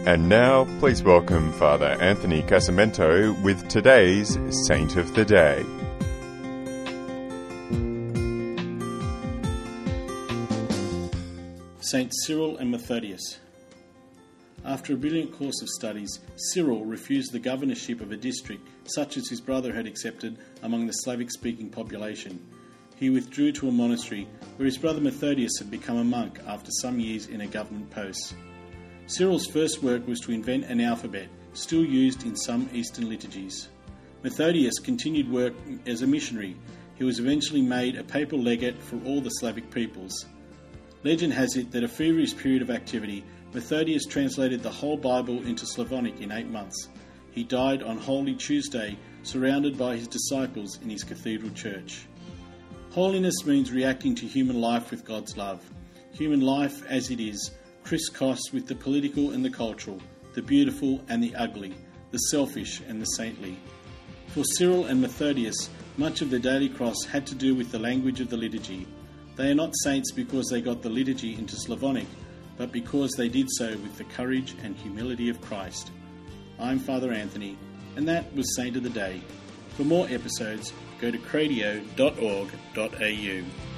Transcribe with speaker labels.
Speaker 1: And now, please welcome Father Anthony Casamento with today's Saint of the Day.
Speaker 2: Saint Cyril and Methodius. After a brilliant course of studies, Cyril refused the governorship of a district such as his brother had accepted among the Slavic-speaking population. He withdrew to a monastery where his brother Methodius had become a monk after some years in a government post. Cyril's first work was to invent an alphabet, still used in some Eastern liturgies. Methodius continued work as a missionary. He was eventually made a papal legate for all the Slavic peoples. Legend has it that a feverish period of activity, Methodius translated the whole Bible into Slavonic in 8 months. He died on Holy Tuesday, surrounded by his disciples in his cathedral church. Holiness means reacting to human life with God's love. Human life as it is, crisscrossed with the political and the cultural, the beautiful and the ugly, the selfish and the saintly. For Cyril and Methodius, much of the daily cross had to do with the language of the liturgy. They are not saints because they got the liturgy into Slavonic, but because they did so with the courage and humility of Christ. I'm Father Anthony, and that was Saint of the Day. For more episodes, go to cradio.org.au.